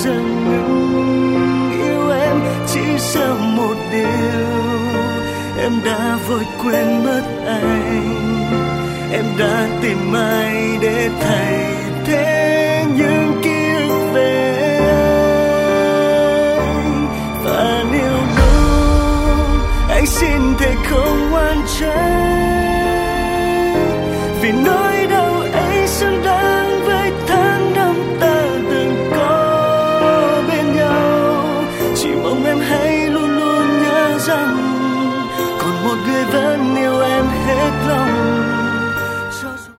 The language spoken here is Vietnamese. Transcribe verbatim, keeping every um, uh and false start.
giờ ngừng yêu em, chỉ sợ một điều em đã vội quên mất anh, em đã tìm ai để thay thế những ký